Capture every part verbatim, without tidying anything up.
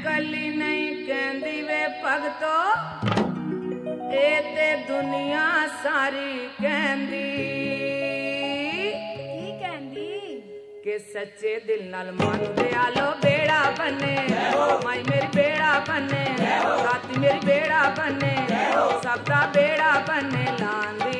कली नहीं कहंदी वे भगतो ए ते दुनिया सारी कहंदी की कहंदी के सच्चे दिल नाल मन दयालो बेड़ा बने माई मेरी बेड़ा बने राती मेरी बेड़ा बने सबदा बेड़ा बने लांदी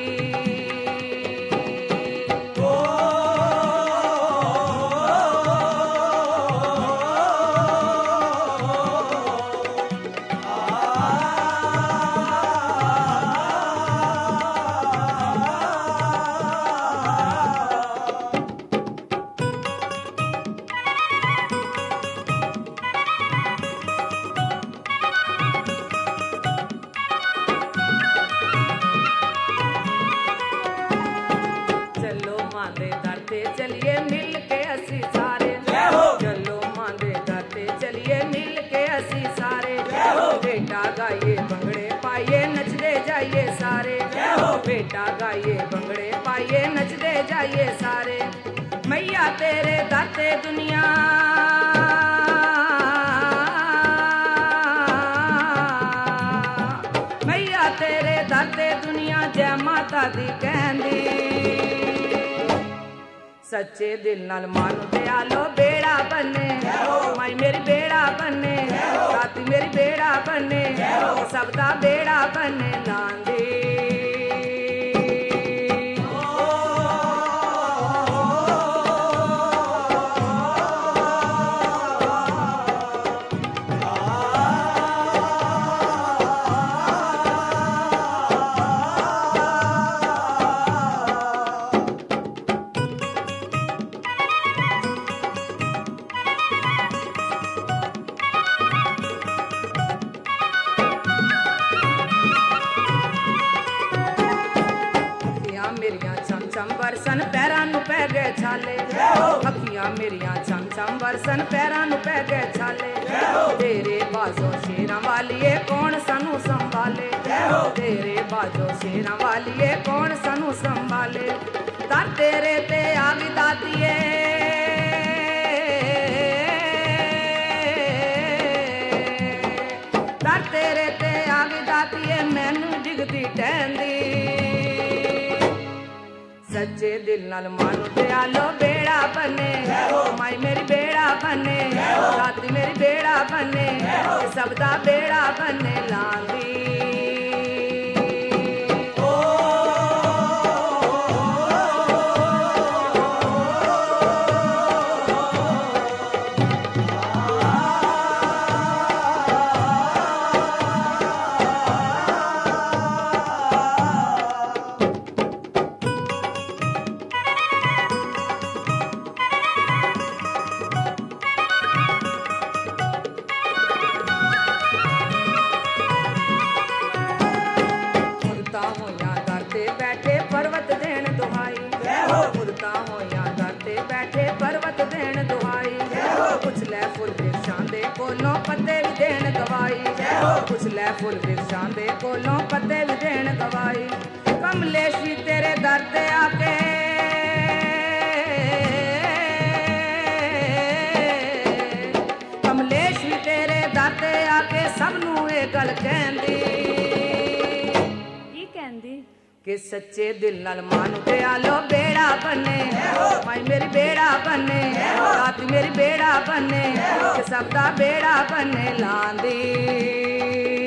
चलिए मिल के असी सारे चलो मांदे गाते चलिए मिल के असी सारे बेटा गाइए बंगड़े पाइए नचदे जाइए सारे बेटा गाइए बंगड़े पाइए नचदे जाइए सारे मैया तेरे दाते दुनिया मैया तेरे दाते दुनिया जय माता दी कहंदी सच्चे दिल नाल मानो दयालो बेड़ा बने माई मेरी बेड़ा बने राती मेरी बेड़ा बने सबदा बेड़ा बने लांदी मेरिया चम चम बरसन पैरां नू पै गए छाले अखियां मेरिया चम चम बरसन पैरां नू पै गए छाले तेरे बाजो शेरां वालिए कौन सानू संभाले तेरे बाजो शेरां वालिए कौन सानू संभाले तर तेरे ते आवी दातिए तर तेरे ते आवी दातिए मैनू डिगदी टहंदी सच्चे दिल नाल मानो दयालो बेड़ा बने माई मेरी बेड़ा बने राती मेरी बेड़ा बने सबदा बेड़ा बने लांदी बैठे पर्वत देन दुहाई मुरता होया करते बैठे पर्वत देन दुहाई कुछ लै फुल वृक्षां दे कोलों पत्ते भी देन गवाई कुछ लै फुल वृक्षां दे कोलों पत्ते भी देन गवाई कमलेश भी तेरे दर ते आके कमलेश भी तेरे दर ते आके सबनू ए गल कहंदी कि सच्चे दिल नाल मानो दयालो बेड़ा बने माई मेरी बेड़ा बने राती मेरी बेड़ा बने सबदा बेड़ा बने लांदी